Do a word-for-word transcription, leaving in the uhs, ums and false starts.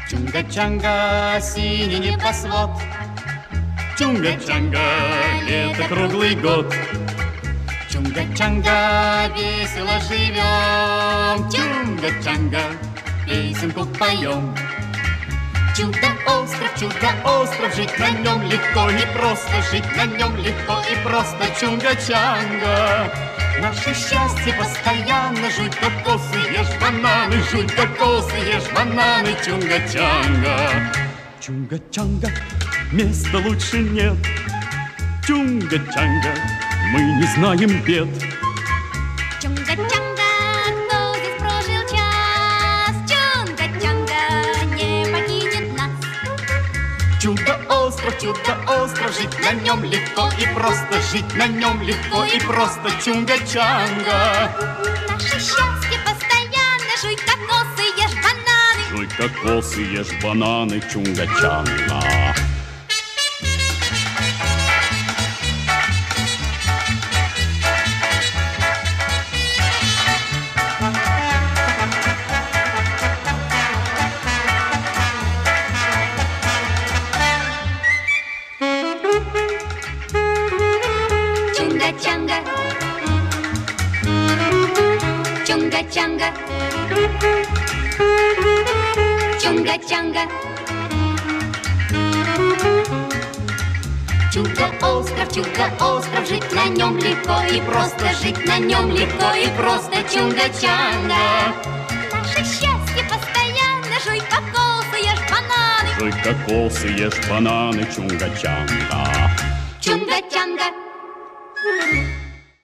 Чунга-чанга, синий небосвод, Чунга-чанга, лето круглый год. Чунга-чанга, весело живем, Чунга-чанга, песенку поем. Чудо-остров, чудо-остров, жить на нем легко и просто, жить на нем легко и просто, Чунга-чанга. Наше счастье постоянно, жуй кокосы, ешь бананы, жуй кокосы, ешь бананы, Чунга-чанга. Чунга-чанга, места лучше нет, Чунга-чанга, мы не знаем бед. Чунга-чанга, кто здесь прожил час, Чунга-чанга не покинет нас. Чудо-остров, чудо-остров, жить на нем легко и просто, жить на нем легко и просто, Чунга-чанга. Наше счастье постоянно, жуй кокосы, ешь бананы. Жуй кокосы, ешь бананы, Чунга-чанга. Чунга-чанга, Чунга-чанга, Чунга-чанга. Чудо-остров, чудо-остров, жить на нем легко и просто, жить на нем легко и просто, Чунга-чанга. Наше счастье постоянно, жуй кокосы, ешь бананы. Жуй кокосы, ешь бананы, Чунга-чанга. Чунга-чанга.